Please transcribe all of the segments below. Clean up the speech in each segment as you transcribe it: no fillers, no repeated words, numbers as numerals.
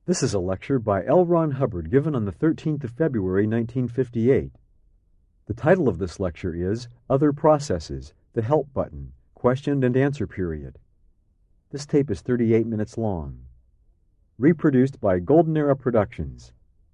This is a lecture by L. Ron Hubbard given on the 13th of February, 1958. The title of this lecture is Other Processes, the Help Button, Question and Answer Period. This tape is 38 minutes long. Reproduced by Golden Era Productions.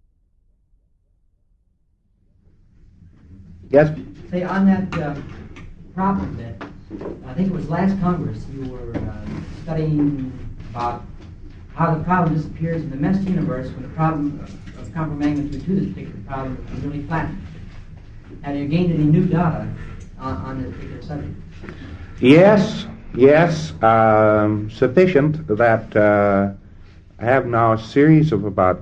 Yes? Say, on that problem that, I think it was last Congress, you were studying about how the problem disappears in the meshed universe when the problem of comparable magnitude to this particular problem is really flattened. Have you gained any new data on this particular subject? Yes, sufficient that I have now a series of about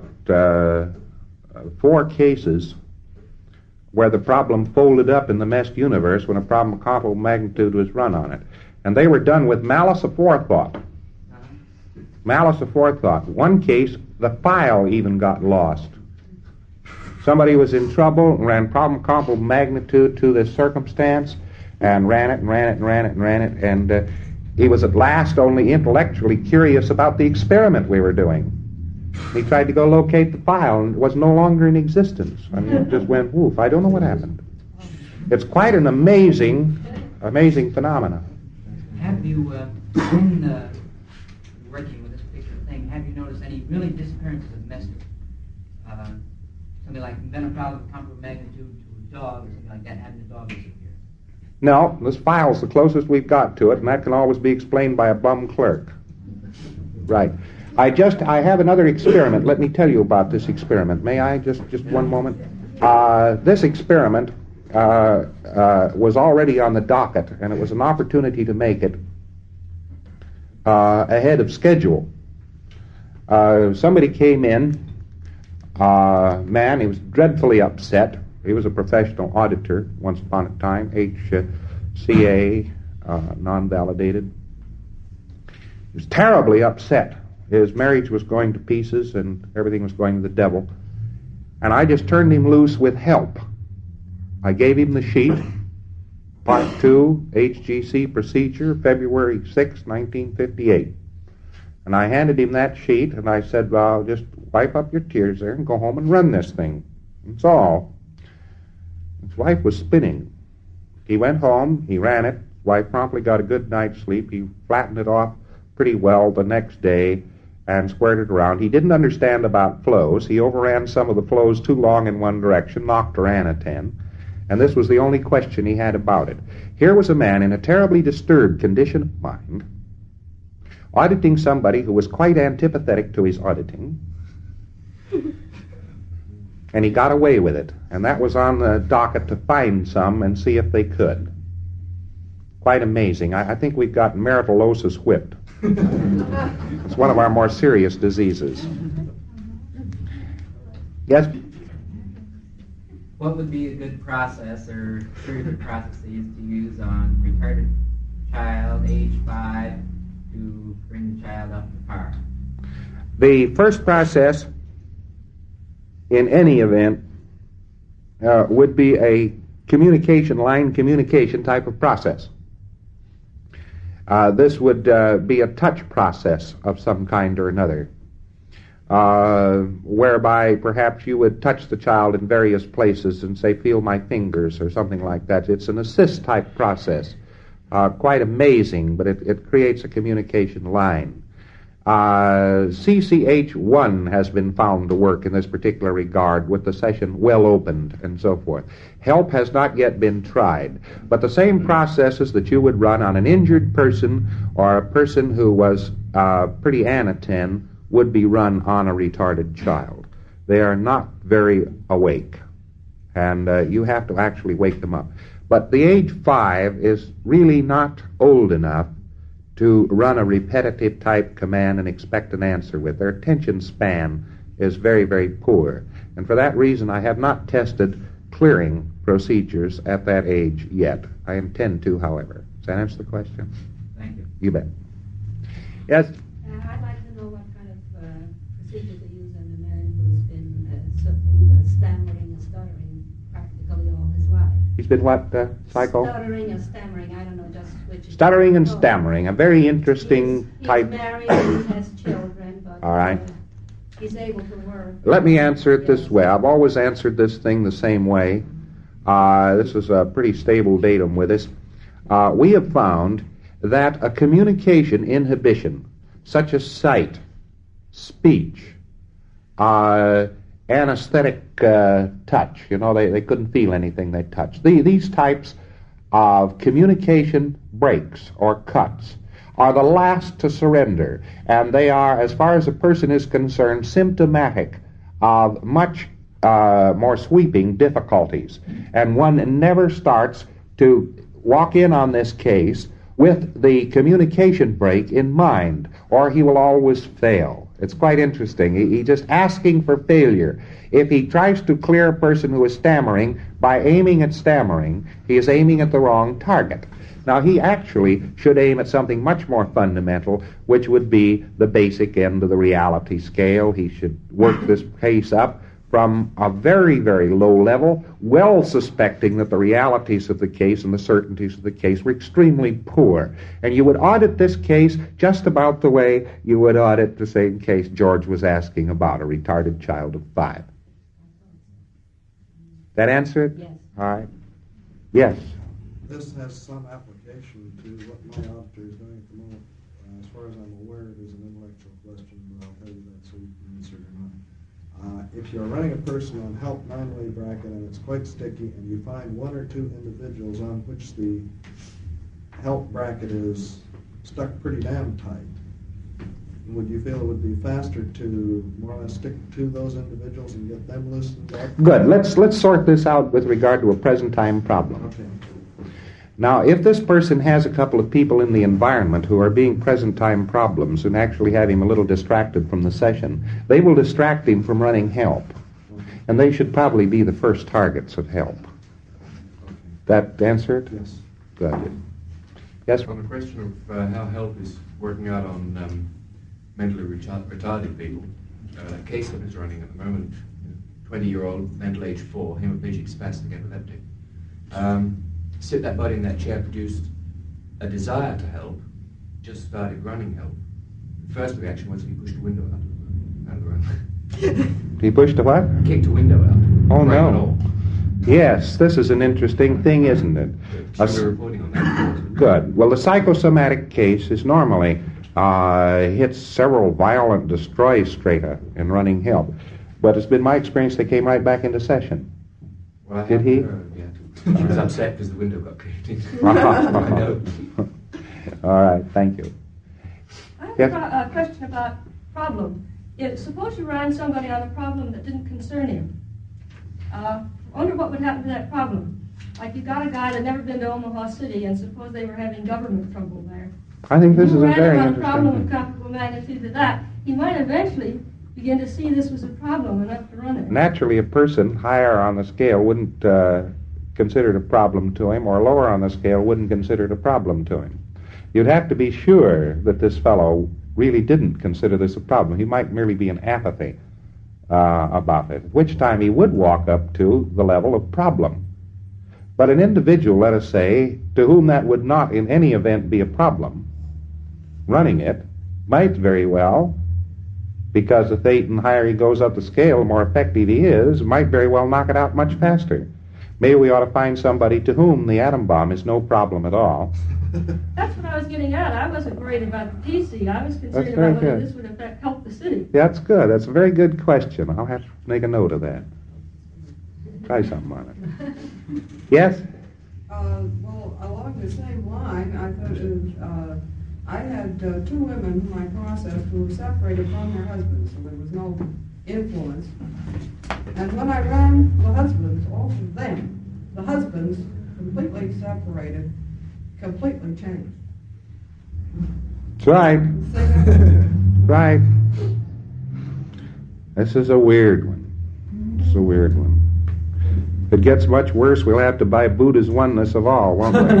4 cases where the problem folded up in the meshed universe when a problem of comparable magnitude was run on it. And they were done with malice aforethought. Malice aforethought. One case, the file even got lost. Somebody was in trouble and ran problem comparable magnitude to this circumstance and ran it, and he was at last only intellectually curious about the experiment we were doing. He tried to go locate the file, and it was no longer in existence. I mean, it just went woof. I don't know what happened. It's quite an amazing phenomenon. Have you, in working with this particular thing, have you noticed any really disappearances of meshed? Something like invent a problem of comparable magnitude to a dog or something like that, having the dog disappear? No, this file's the closest we've got to it, and that can always be explained by a bum clerk. Right. I have another experiment. Let me tell you about this experiment. May I? Just one moment. This experiment was already on the docket, and it was an opportunity to make it ahead of schedule. Somebody came in, man, he was dreadfully upset. He was a professional auditor once upon a time, HCA, non-validated. He was terribly upset. His marriage was going to pieces and everything was going to the devil. And I just turned him loose with help. I gave him the sheet, Part 2, HGC procedure, February 6, 1958. And I handed him that sheet and I said, well, just wipe up your tears there and go home and run this thing. That's all. His wife was spinning. He went home, he ran it. His wife promptly got a good night's sleep. He flattened it off pretty well the next day and squared it around. He didn't understand about flows. He overran some of the flows too long in one direction, knocked Oranitin, and this was the only question he had about it. Here was a man in a terribly disturbed condition of mind, auditing somebody who was quite antipathetic to his auditing, and he got away with it, and that was on the docket to find some and see if they could. Quite amazing. I think we've got marital-osis whipped. It's one of our more serious diseases. Yes? What would be a good process or series of processes to use on retarded child, age 5, to bring the child up to par? The first process, in any event, would be a line communication type of process. This would be a touch process of some kind or another, whereby perhaps you would touch the child in various places and say, feel my fingers, or something like that. It's an assist type process. Quite amazing, but it creates a communication line. CCH1 has been found to work in this particular regard with the session well opened and so forth. HELP has not yet been tried, but the same processes that you would run on an injured person or a person who was pretty anatin would be run on a retarded child. They are not very awake, and you have to actually wake them up. But the age 5 is really not old enough to run a repetitive type command and expect an answer with. Their attention span is very, very poor. And for that reason, I have not tested clearing procedures at that age yet. I intend to, however. Does that answer the question? Thank you. You bet. Yes? I'd like to know what kind of procedure they use on a man who's been either stammering or stuttering practically all his life. He's been what, Psycho? Stuttering or stammering, I don't know just which. Stuttering and stammering, a very interesting he's type. He's married and he has children, but All right. he's able to work. Let me answer it this way. I've always answered this thing the same way. This is a pretty stable datum with us. We have found that a communication inhibition, such as sight, speech, anesthetic touch, they couldn't feel anything they touched. These types of communication breaks or cuts are the last to surrender, and they are, as far as a person is concerned, symptomatic of much more sweeping difficulties. And one never starts to walk in on this case with the communication break in mind, or he will always fail. It's quite interesting. He's just asking for failure. If he tries to clear a person who is stammering by aiming at stammering, he is aiming at the wrong target. Now, he actually should aim at something much more fundamental, which would be the basic end of the reality scale. He should work this case up from a very, very low level, well suspecting that the realities of the case and the certainties of the case were extremely poor. And you would audit this case just about the way you would audit the same case George was asking about, a retarded child of 5. That answer it? Yes. All right. Yes. This has some application to what my auditor is doing at the moment. As far as I'm aware, it is an intellectual question, but I'll tell you that so you can answer it or not. If you're running a person on help manually bracket and it's quite sticky, and you find 1 or 2 individuals on which the help bracket is stuck pretty damn tight, would you feel it would be faster to more or less stick to those individuals and get them loosened up? Good. Let's sort this out with regard to a present time problem. Okay. Now, if this person has a couple of people in the environment who are being present-time problems and actually have him a little distracted from the session, they will distract him from running help. And they should probably be the first targets of help. Okay. That answer it? Yes. Good. Yes? On the question of how help is working out on mentally retarded people, a case that is running at the moment, 20-year-old, mental age 4, hemiplegic spastic epileptic. Sit that body in that chair, produced a desire to help, just started running help. The first reaction was he pushed a window out of the room. He pushed a what? Kicked a window out. Oh, Right no. at all. Yes, this is an interesting thing, isn't it? So we're reporting on that. Good. Well, the psychosomatic case is normally hits several violent destroy strata in running help. But it's been my experience they came right back into session. Well, I Did he? Yeah. He was upset because the window got kicked in. I know. All right, thank you. I have Yes? a question about problem. Suppose you ran somebody on a problem that didn't concern him. I wonder what would happen to that problem. Like you got a guy that never been to Omaha City, and suppose they were having government trouble there. I think this You is a ran very him on a problem of interesting. comparable magnitude to that. He might eventually begin to see this was a problem enough to run it. Naturally, a person higher on the scale wouldn't consider it a problem to him, or lower on the scale wouldn't consider it a problem to him. You'd have to be sure that this fellow really didn't consider this a problem. He might merely be in apathy about it, at which time he would walk up to the level of problem. But an individual, let us say, to whom that would not in any event be a problem, running it, might very well, because the higher he goes up the scale, the more effective he is, might very well knock it out much faster. Maybe we ought to find somebody to whom the atom bomb is no problem at all. That's what I was getting at. I wasn't worried about the DC. I was concerned That's very about whether good. this would help the city. That's good. That's a very good question. I'll have to make a note of that. Try something on it. Yes? Well, along the same line, I thought I had 2 women whom I processed who were separated from their husbands, so there was no influence. And when I ran the husbands, all of them, the husbands completely separated, completely changed. That's right. Say that? Right. This is a weird one. It's a weird one. If it gets much worse, we'll have to buy Buddha's oneness of all, won't we?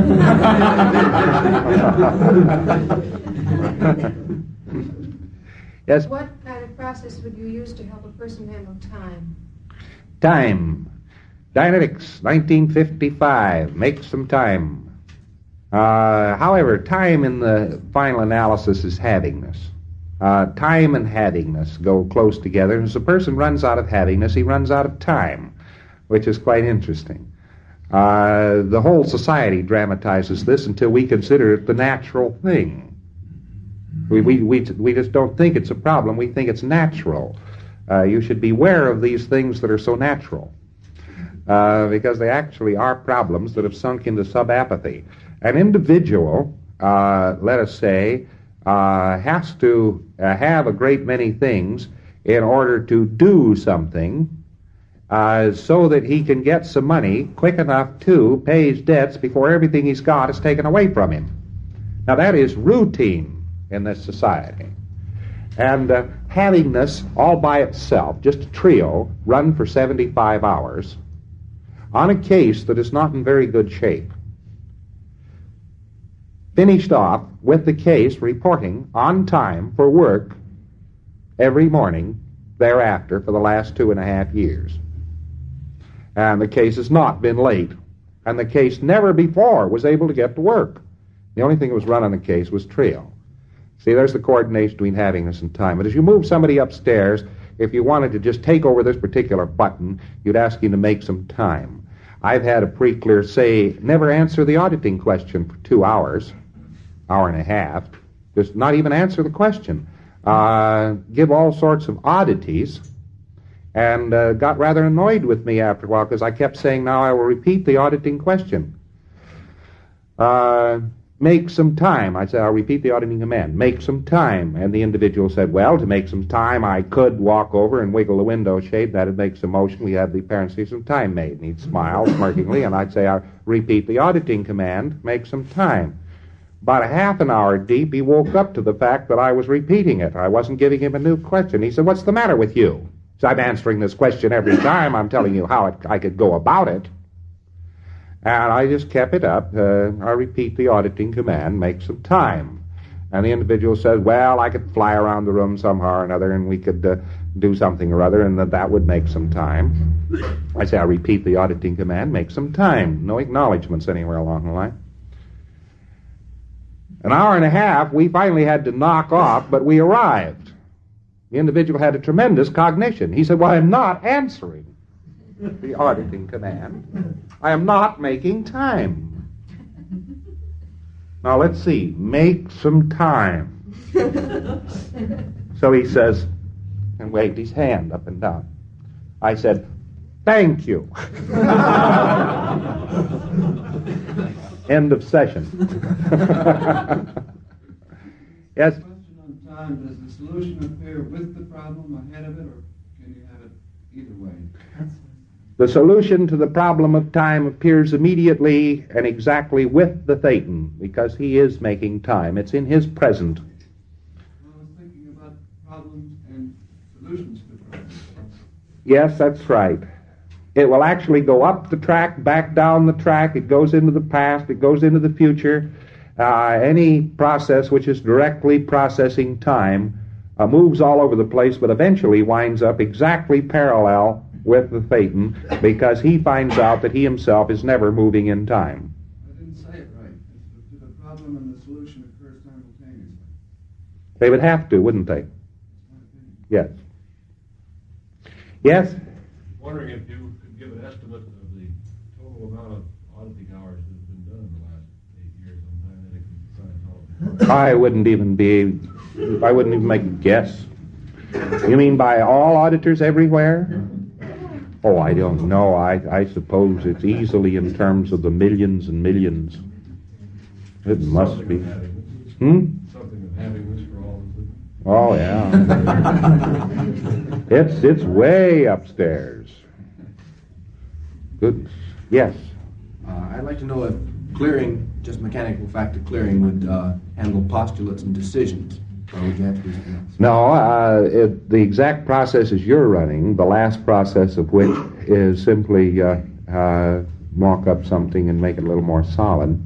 Yes? What kind of process would you use to help a person handle time? Time. Dianetics, 1955. Make some time. However, time in the final analysis is having this. Time and havingness go close together. As a person runs out of havingness, he runs out of time, which is quite interesting. The whole society dramatizes this until we consider it the natural thing. We just don't think it's a problem. We think it's natural. You should beware of these things that are so natural, because they actually are problems that have sunk into subapathy. An individual, let us say, has to have a great many things in order to do something so that he can get some money quick enough to pay his debts before everything he's got is taken away from him. Now that is routine in this society. And havingness all by itself, just a trio, run for 75 hours on a case that is not in very good shape. Finished off with the case reporting on time for work every morning thereafter for the last 2.5 years. And the case has not been late. And the case never before was able to get to work. The only thing that was run on the case was trio. See, there's the coordination between havingness and time. But as you move somebody upstairs, if you wanted to just take over this particular button, you'd ask him to make some time. I've had a pre-clear say, never answer the auditing question for 2 hours, hour and a half. Just not even answer the question. Give all sorts of oddities, and got rather annoyed with me after a while because I kept saying, now I will repeat the auditing question. Make some time. I said, I'll repeat the auditing command. Make some time. And the individual said, well, to make some time, I could walk over and wiggle the window shade. That'd make some motion. We have the appearance of some time made. And he'd smile smirkingly, and I'd say, I'll repeat the auditing command. Make some time. About a half an hour deep, he woke up to the fact that I was repeating it. I wasn't giving him a new question. He said, what's the matter with you? So I'm answering this question every time. I'm telling you how I could go about it. And I just kept it up. I repeat the auditing command, make some time. And the individual said, well, I could fly around the room somehow or another, and we could do something or other, and that would make some time. I say, I repeat the auditing command, make some time. No acknowledgments anywhere along the line. An hour and a half, we finally had to knock off, but we arrived. The individual had a tremendous cognition. He said, well, I'm not answering the auditing command. I am not making time. Now let's see. Make some time. So he says, and waved his hand up and down. I said, thank you. End of session. Yes? Question on time. Does the solution appear with the problem ahead of it, or can you have it either way? The solution to the problem of time appears immediately and exactly with the Thetan, because he is making time. It's in his present. Well, I was thinking about problems and solutions to problems. Yes, that's right. It will actually go up the track, back down the track. It goes into the past. It goes into the future. Any process which is directly processing time moves all over the place, but eventually winds up exactly parallel with the Thetan, because he finds out that he himself is never moving in time. I didn't say it right. If the problem and the solution occur simultaneously. They would have to, wouldn't they? Yes. Yes? Wondering if you could give an estimate of the total amount of auditing hours that have been done in the last 8 years on Dianetics and Scientology. I wouldn't even make a guess. You mean by all auditors everywhere? Oh, I don't know. I suppose it's easily in terms of the millions and millions. It must be. Something of having this for all of them. Oh, yeah. It's way upstairs. Goodness. Yes. I'd like to know if clearing, just mechanical fact of clearing, would handle postulates and decisions. Or would you have to do something else? No, the exact processes you're running, the last process of which is simply mock up something and make it a little more solid,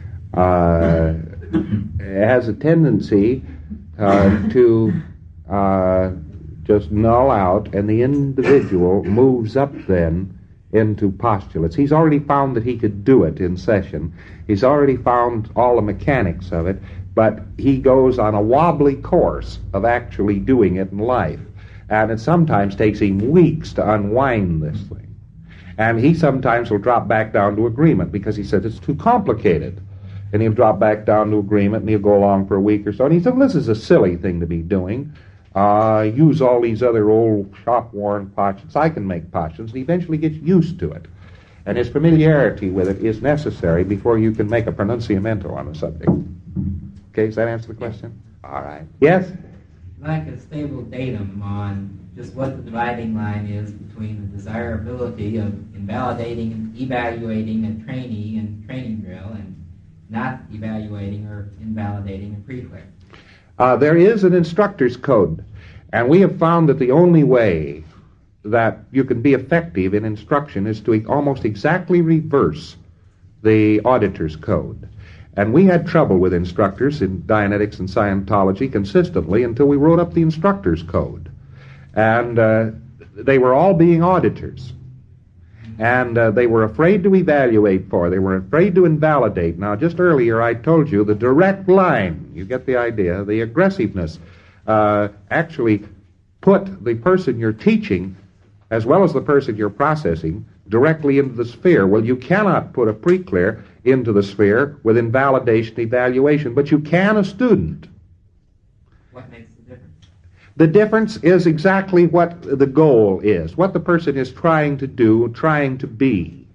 has a tendency to just null out, and the individual moves up then into postulates. He's already found that he could do it in session. He's already found all the mechanics of it, but he goes on a wobbly course of actually doing it in life. And it sometimes takes him weeks to unwind this thing. And he sometimes will drop back down to agreement because he says it's too complicated. And he'll drop back down to agreement and he'll go along for a week or so. And he said, well, this is a silly thing to be doing. Use all these other old shop-worn potions. I can make potions. And he eventually gets used to it. And his familiarity with it is necessary before you can make a pronunciamento on the subject. Okay, does that answer the question? All right. Yes? Like a stable datum on just what the dividing line is between the desirability of invalidating and evaluating a trainee in training drill and not evaluating or invalidating a pre-clear. There is an instructor's code, and we have found that the only way that you can be effective in instruction is to almost exactly reverse the auditor's code. And we had trouble with instructors in Dianetics and Scientology consistently until we wrote up the instructor's code. And they were all being auditors. And they were afraid to evaluate for, they were afraid to invalidate. Now, just earlier I told you the direct line, you get the idea, the aggressiveness, actually put the person you're teaching, as well as the person you're processing, directly into the sphere. Well, you cannot put a pre-clear into the sphere with invalidation evaluation, but you can a student. What makes the difference? The difference is exactly what the goal is, what the person is trying to do, trying to be.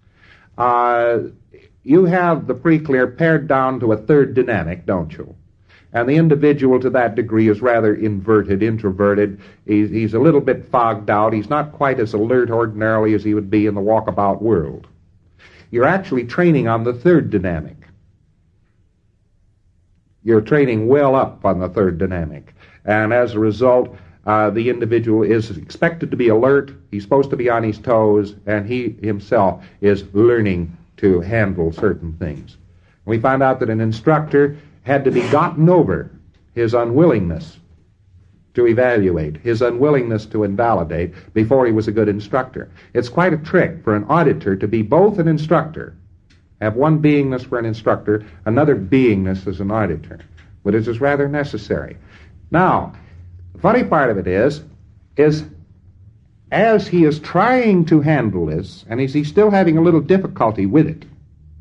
You have the pre-clear pared down to a third dynamic, don't you? And the individual to that degree is rather inverted, introverted. He's a little bit fogged out. He's not quite as alert ordinarily as he would be in the walkabout world. You're actually training on the third dynamic. You're training well up on the third dynamic. And as a result, the individual is expected to be alert, he's supposed to be on his toes, and he himself is learning to handle certain things. We found out that an instructor had to be gotten over his unwillingness to evaluate, his unwillingness to invalidate before he was a good instructor. It's quite a trick for an auditor to be both an instructor, have one beingness for an instructor, another beingness as an auditor, but it is rather necessary. Now, the funny part of it is as he is trying to handle this, and he's still having a little difficulty with it,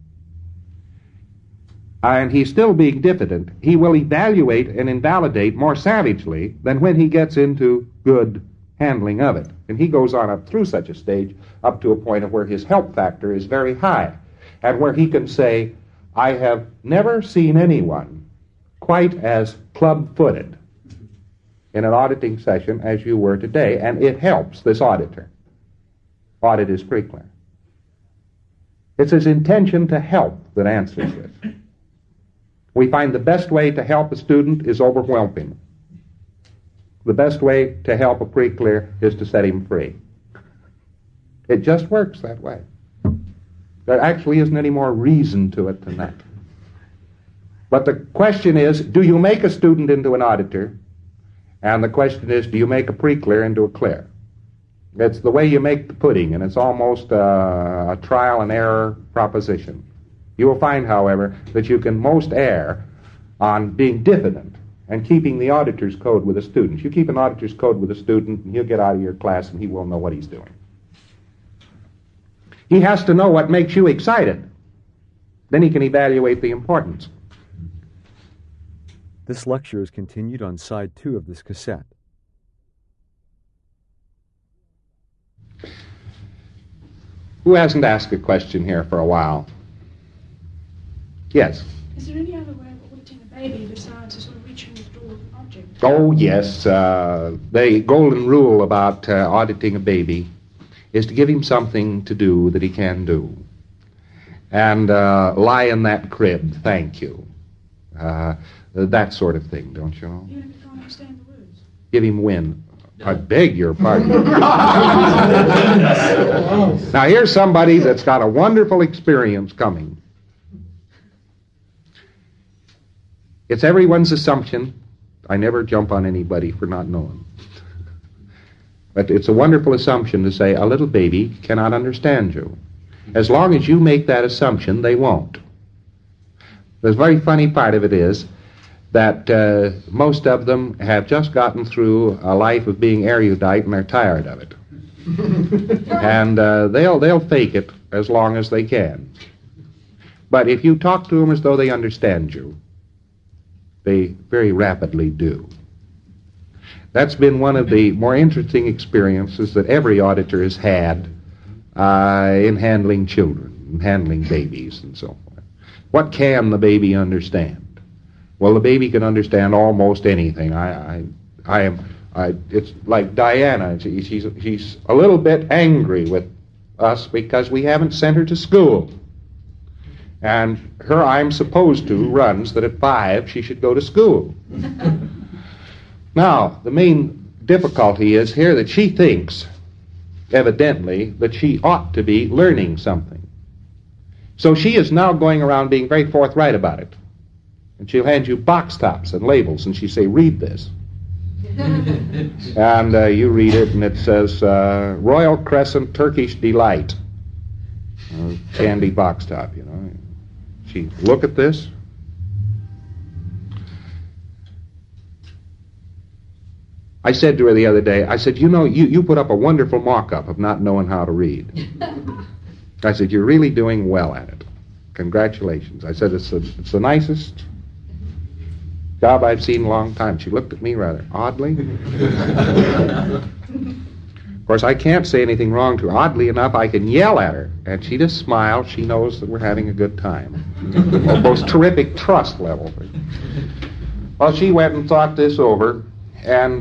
and he's still being diffident, he will evaluate and invalidate more savagely than when he gets into good handling of it. And he goes on up through such a stage, up to a point of where his help factor is very high, and where he can say, I have never seen anyone quite as club-footed in an auditing session as you were today, and it helps this auditor. Audit is pre-clear. It's his intention to help that answers this. We find the best way to help a student is overwhelm him. The best way to help a pre-clear is to set him free. It just works that way. There actually isn't any more reason to it than that. But the question is, do you make a student into an auditor? And the question is, do you make a pre-clear into a clear? It's the way you make the pudding, and it's almost a trial and error proposition. You will find, however, that you can most err on being diffident and keeping the auditor's code with a student. You keep an auditor's code with a student, and he'll get out of your class, and he won't know what he's doing. He has to know what makes you excited. Then he can evaluate the importance. This lecture is continued on side 2 of this cassette. Who hasn't asked a question here for a while? Yes? Is there any other way of auditing a baby besides a sort of reach and withdraw object? Oh, yes. The golden rule about auditing a baby is to give him something to do that he can do. And lie in that crib, thank you. That sort of thing, don't you know? Even if you can't understand the words. Give him wind. I beg your pardon. Now, here's somebody that's got a wonderful experience coming. It's everyone's assumption. I never jump on anybody for not knowing. But it's a wonderful assumption to say a little baby cannot understand you. As long as you make that assumption, they won't. The very funny part of it is that most of them have just gotten through a life of being erudite and they're tired of it. And they'll fake it as long as they can. But if you talk to them as though they understand you, they very rapidly do. That's been one of the more interesting experiences that every auditor has had in handling children, and handling babies, and so forth. What can the baby understand? Well, the baby can understand almost anything. It's like Diana. She's a little bit angry with us because we haven't sent her to school. And her I'm supposed to runs that at 5 she should go to school. Now, the main difficulty is here that she thinks, evidently, that she ought to be learning something. So she is now going around being very forthright about it. And she'll hand you box tops and labels, and she'll say, read this. And you read it, and it says, Royal Crescent Turkish Delight. Candy box top, you know. She look at this. I said to her the other day, I said, you know, you put up a wonderful mock-up of not knowing how to read. I said, you're really doing well at it. Congratulations. I said, it's the nicest job I've seen in a long time. She looked at me rather oddly. Of course, I can't say anything wrong to her. Oddly enough, I can yell at her, and she just smiles. She knows that we're having a good time. Most terrific trust level. Well, she went and thought this over, and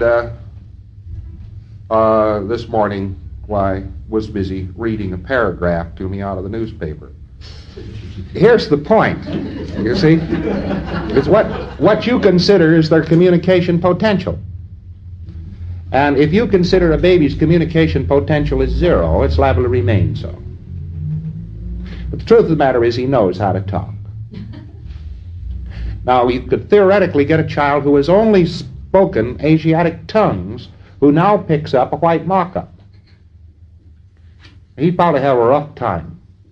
this morning, was busy reading a paragraph to me out of the newspaper. Here's the point, you see. It's what you consider is their communication potential. And if you consider a baby's communication potential is 0, it's liable to remain so. But the truth of the matter is he knows how to talk. Now, you could theoretically get a child who has only spoken Asiatic tongues who now picks up a white mock-up. He'd probably have a rough time.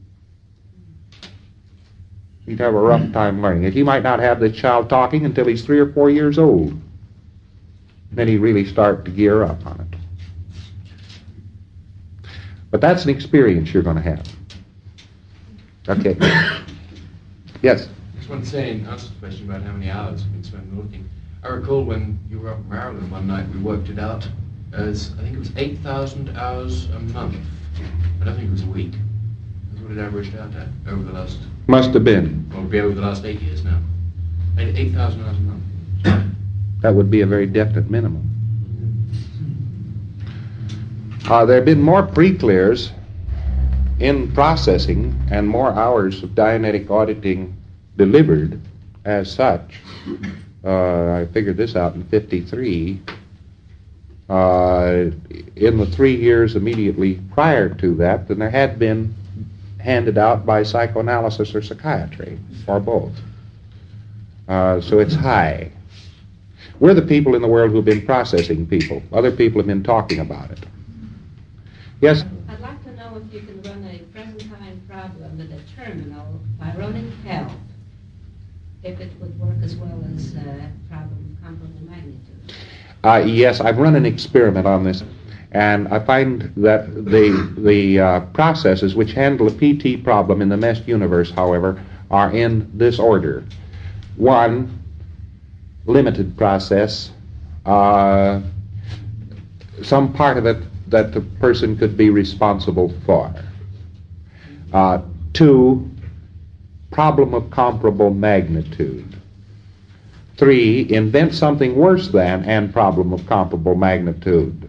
He'd have a rough time learning it. He might not have the child talking until he's 3 or 4 years old. Then he'd really start to gear up on it. But that's an experience you're going to have. Okay. Yes? I just want to say, in answer to the question about how many hours you've been spending looking, I recall when you were up in Maryland one night, we worked it out as, I think it was 8,000 hours a month. I don't think it was a week. That's what it averaged out at over the last... Must have been. Well, it'll be over the last 8 years now. 8,000 hours a month. That would be a very definite minimum. There have been more pre-clears in processing and more hours of Dianetic auditing delivered as such. I figured this out in 53. In the 3 years immediately prior to that than there had been handed out by psychoanalysis or psychiatry, or both. So it's high. We're the people in the world who've been processing people. Other people have been talking about it. Yes? I'd like to know if you can run a present-time problem with a terminal by running HELP, if it would work as well as problem of comparable magnitude. Yes, I've run an experiment on this, and I find that the processes which handle a PT problem in the meshed universe, however, are in this order. 1, limited process, some part of it that the person could be responsible for. 2, problem of comparable magnitude. 3, invent something worse than and problem of comparable magnitude.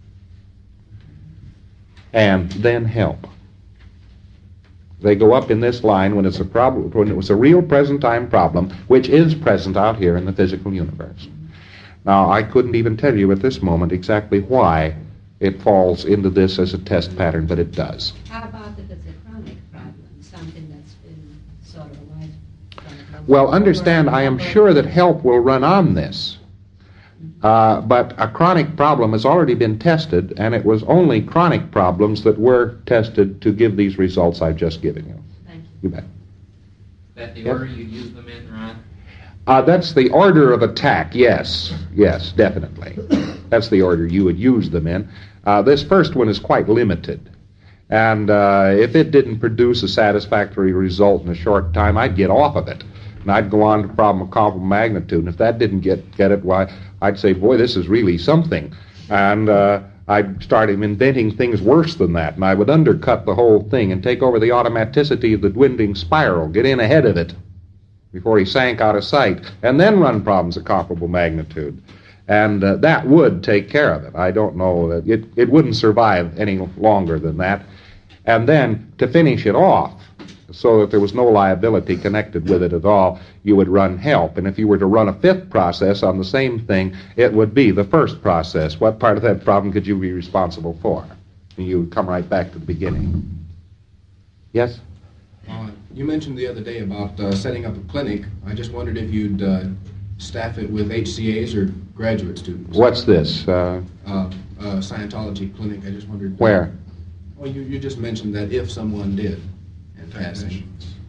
And then help. They go up in this line when it's a problem, when it was a real present-time problem, which is present out here in the physical universe. Now, I couldn't even tell you at this moment exactly why it falls into this as a test pattern, but it does. How about if it's a chronic problem, something that's been sort of a life? Well, understand, I am sure that help will run on this. But a chronic problem has already been tested, and it was only chronic problems that were tested to give these results I've just given you. Thank you. You bet. That the order you use them in, Ron? That's the order of attack, yes. Yes, definitely. That's the order you would use them in. This first one is quite limited. And if it didn't produce a satisfactory result in a short time, I'd get off of it. And I'd go on to the problem of comparable magnitude. And if that didn't get it, why, I'd say, boy, this is really something. And I'd start inventing things worse than that. And I would undercut the whole thing and take over the automaticity of the dwindling spiral, get in ahead of it before he sank out of sight, and then run problems of comparable magnitude. And that would take care of it. I don't know that it wouldn't survive any longer than that. And then to finish it off, so that there was no liability connected with it at all, you would run help. And if you were to run a fifth process on the same thing, it would be the first process. What part of that problem could you be responsible for? And you would come right back to the beginning. Yes? You mentioned the other day about setting up a clinic. I just wondered if you'd staff it with HCAs or graduate students. What's this? Scientology clinic. I just wondered. Where? Well, you just mentioned that if someone did, and passing.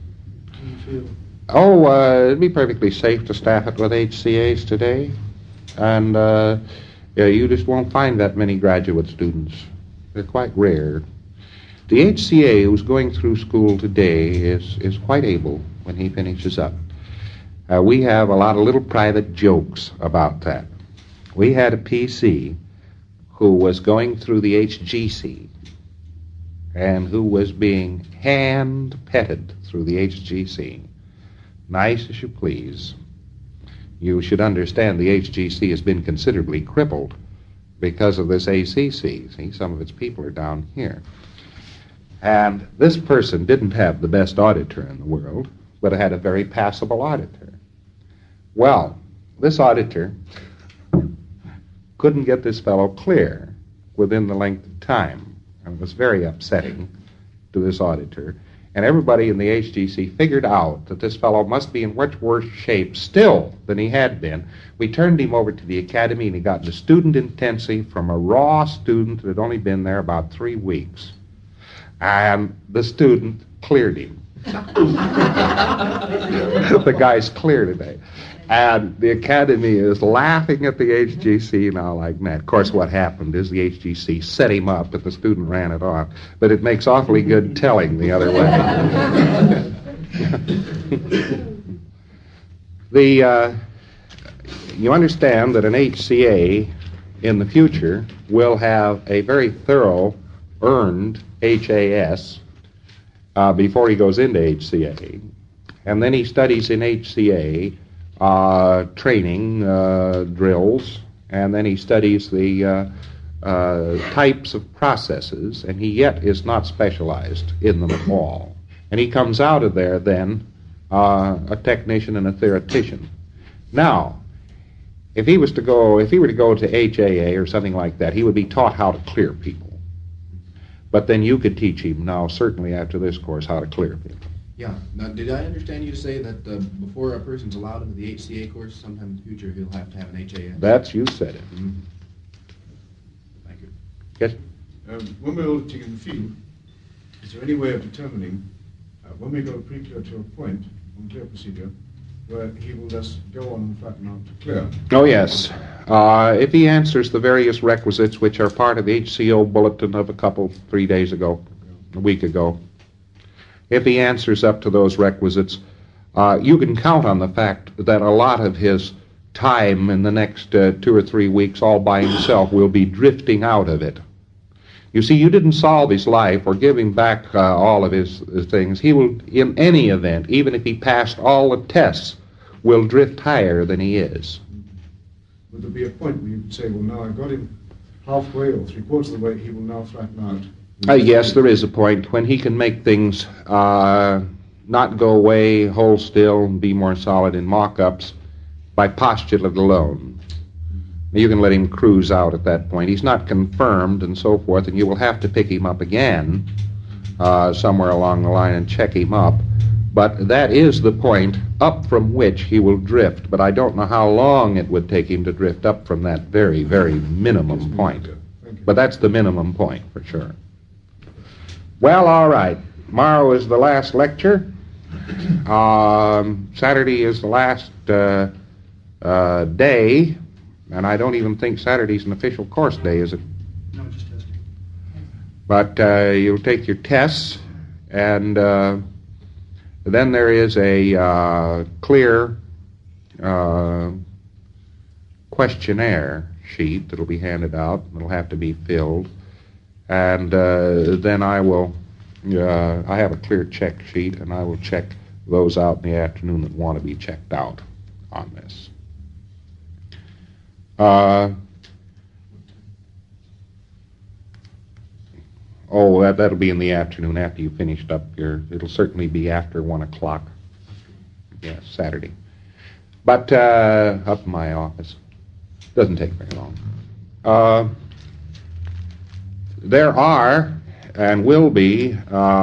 It'd be perfectly safe to staff it with HCAs today. And you just won't find that many graduate students. They're quite rare. The HCA who's going through school today is quite able when he finishes up. We have a lot of little private jokes about that. We had a PC who was going through the HGC and who was being hand-petted through the HGC. Nice as you please. You should understand the HGC has been considerably crippled because of this ACC. See, some of its people are down here. And this person didn't have the best auditor in the world, but had a very passable auditor. Well, this auditor couldn't get this fellow clear within the length of time. And it was very upsetting to this auditor. And everybody in the HGC figured out that this fellow must be in much worse shape still than he had been. We turned him over to the academy, and he got into student intensive from a raw student that had only been there about 3 weeks. And the student cleared him. The guy's clear today. And the academy is laughing at the HGC now like mad. Of course, what happened is the HGC set him up, but the student ran it off. But it makes awfully good telling the other way. You understand that an HCA in the future will have a very thorough earned HAS before he goes into HCA. And then he studies in HCA training drills, and then he studies the types of processes, and he yet is not specialized in them at all. And he comes out of there then a technician and a theoretician. Now, if he were to go to HAA or something like that, he would be taught how to clear people. But then you could teach him now, certainly after this course, how to clear people. Yeah. Now, did I understand you to say that before a person's allowed into the HCA course, sometime in the future he'll have to have an HAS? That's, you said it. Mm-hmm. Thank you. Yes? When we're auditing in the field, is there any way of determining when we go pre-clear to a point on clear procedure where he will just go on and flatten out to clear? Oh, yes. If he answers the various requisites which are part of the HCO bulletin of 3 days ago, a week ago, if he answers up to those requisites, you can count on the fact that a lot of his time in the next 2 or 3 weeks all by himself will be drifting out of it. You see, you didn't solve his life or give him back all of his things. He will, in any event, even if he passed all the tests, will drift higher than he is. Would there be a point where you'd say, well, now I've got him halfway or 3/4 of the way, he will now flatten out? Yes, there is a point when he can make things not go away, hold still, and be more solid in mock-ups by postulate alone. You can let him cruise out at that point. He's not confirmed and so forth, and you will have to pick him up again somewhere along the line and check him up. But that is the point up from which he will drift. But I don't know how long it would take him to drift up from that very, very minimum point. But that's the minimum point for sure. Well, all right. Tomorrow is the last lecture, Saturday is the last day, and I don't even think Saturday's an official course day, is it? No, just testing. But you'll take your tests, and then there is a clear questionnaire sheet that'll be handed out. It'll have to be filled, and then I will. I have a clear check sheet, and I will check those out in the afternoon that want to be checked out on this. That'll be in the afternoon after you finished up it'll certainly be after 1 o'clock. Yes, Saturday. But up in my office. Doesn't take very long. There are and will be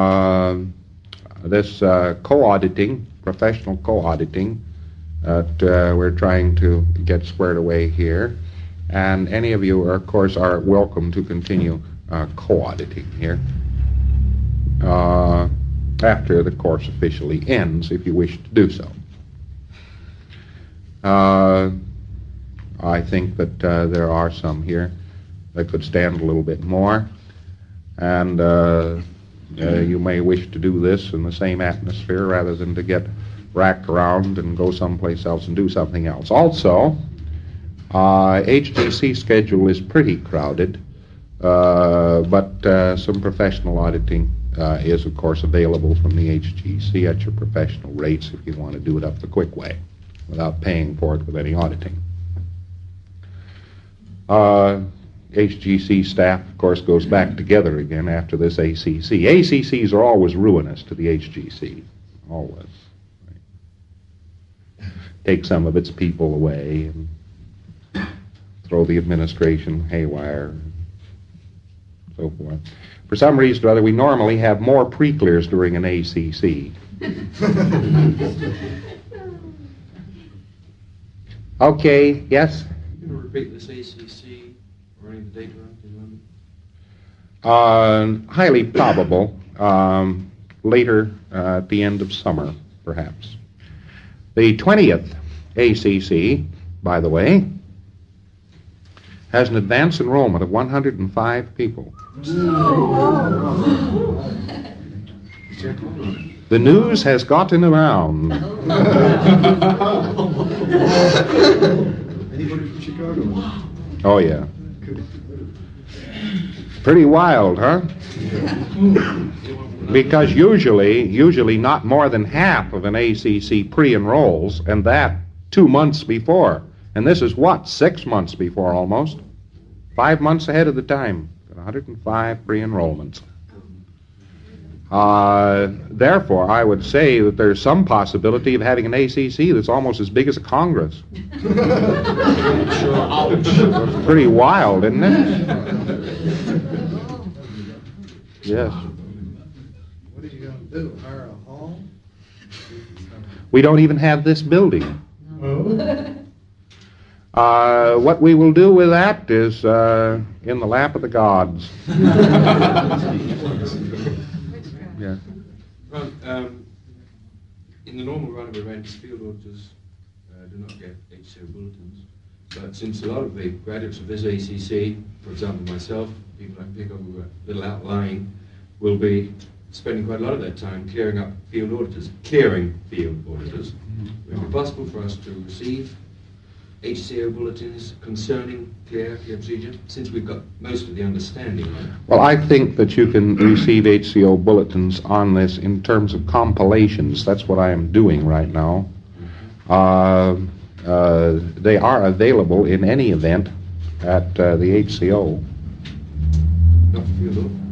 this co-auditing, professional co-auditing that we're trying to get squared away here. And any of you, of course, are welcome to continue co-auditing here after the course officially ends, if you wish to do so. I think that there are some here that could stand a little bit more, and you may wish to do this in the same atmosphere rather than to get racked around and go someplace else and do something else. Also, HGC schedule is pretty crowded, but some professional auditing is, of course, available from the HGC at your professional rates if you want to do it up the quick way without paying for it with any auditing. HGC staff, of course, goes back together again after this ACC. ACCs are always ruinous to the HGC, always. Take some of its people away and throw the administration haywire, and so forth. For some reason or other, we normally have more pre-clears during an ACC. Okay, yes? Are you going to repeat this ACC or any of the data on it? Highly probable. Later at the end of summer, perhaps. The 20th ACC, by the way, has an advance enrollment of 105 people. The news has gotten around. Anybody from Chicago? Oh, yeah. Pretty wild, huh? Because usually not more than half of an ACC pre-enrolls, and that 2 months before. And this is what, 6 months before almost? 5 months ahead of the time. 105 pre-enrollments. Therefore, I would say that there's some possibility of having an ACC that's almost as big as a Congress. It's pretty wild, isn't it? Yes. What are you going to do, hire a hall? We don't even have this building. What we will do with that is in the lap of the gods. Yeah. Well, in the normal run of events, field auditors do not get HCO bulletins. But since a lot of the graduates of this ACC, for example myself, people I pick up who are a little outlying, will be spending quite a lot of their time clearing field auditors. Would it be possible for us to receive HCO bulletins concerning clear procedure, since we've got most of the understanding of it? Well, I think that you can receive HCO bulletins on this in terms of compilations. That's what I am doing right now. They are available in any event at the HCO. Not for field audit.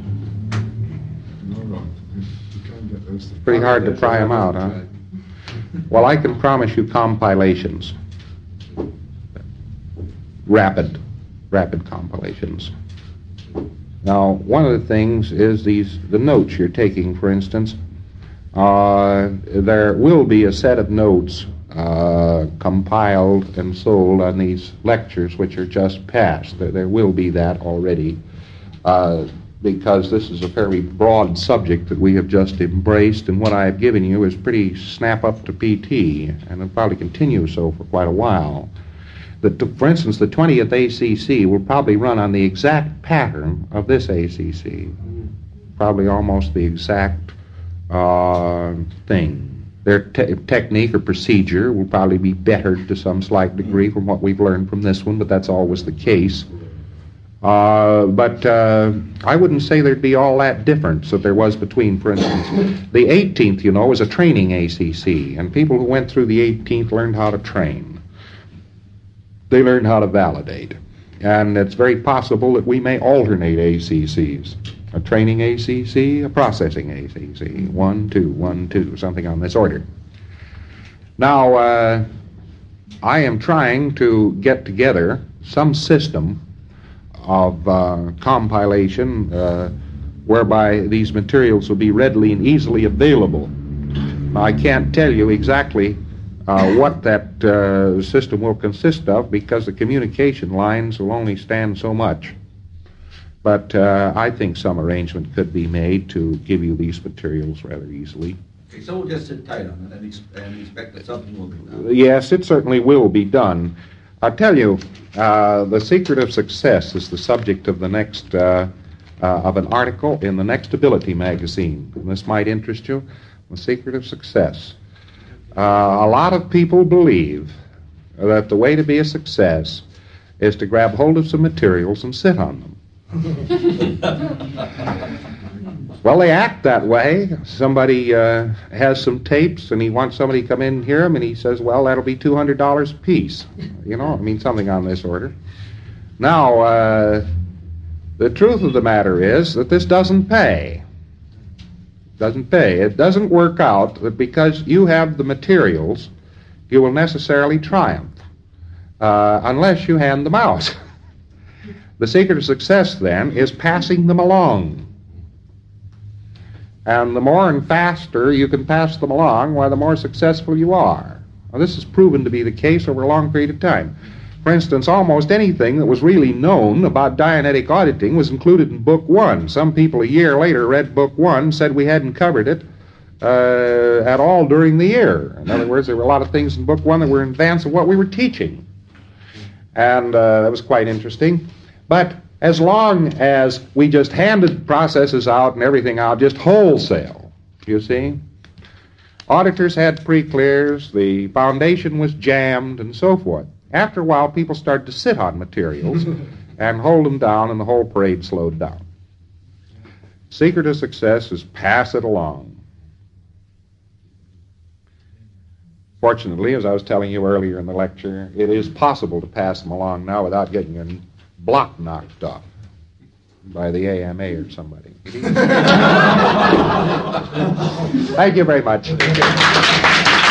It's pretty hard to pry them out, huh? Well, I can promise you compilations. Rapid compilations. Now, one of the things is the notes you're taking, for instance. There will be a set of notes compiled and sold on these lectures which are just passed. There will be that already. because this is a fairly broad subject that we have just embraced, and what I have given you is pretty snap up to PT, and it'll probably continue so for quite a while. For instance, the 20th ACC will probably run on the exact pattern of this ACC, probably almost the exact thing. Their technique or procedure will probably be bettered to some slight degree from what we've learned from this one, but that's always the case. But I wouldn't say there'd be all that difference that there was between, for instance, the 18th, you know, was a training ACC, and people who went through the 18th learned how to train. They learned how to validate. And it's very possible that we may alternate ACCs. A training ACC, a processing ACC. 1, 2, 1, 2, something on this order. Now, I am trying to get together some system of compilation whereby these materials will be readily and easily available. Now, I can't tell you exactly what that system will consist of because the communication lines will only stand so much. But I think some arrangement could be made to give you these materials rather easily. Okay, so we'll just sit tight on it and expect that something will be done. Yes, it certainly will be done. I'll tell you, the secret of success is the subject of the next of an article in the Next Ability magazine. And this might interest you. The secret of success. A lot of people believe that the way to be a success is to grab hold of some materials and sit on them. Well, they act that way. Somebody has some tapes and he wants somebody to come in and hear them, and he says, well, that'll be $200 a piece. You know, I mean, something on this order. Now, the truth of the matter is that this doesn't pay. Doesn't pay. It doesn't work out that because you have the materials, you will necessarily triumph, unless you hand them out. The secret of success, then, is passing them along. And the more and faster you can pass them along, why, the more successful you are. Now, this has proven to be the case over a long period of time. For instance, almost anything that was really known about Dianetic auditing was included in Book 1. Some people a year later read Book 1, said we hadn't covered it at all during the year. In other words, there were a lot of things in Book 1 that were in advance of what we were teaching. And that was quite interesting. But as long as we just handed processes out and everything out, just wholesale, you see, auditors had pre-clears, the foundation was jammed, and so forth. After a while, people started to sit on materials and hold them down, and the whole parade slowed down. Secret of success is pass it along. Fortunately, as I was telling you earlier in the lecture, it is possible to pass them along now without getting your block knocked off by the AMA or somebody. Thank you very much.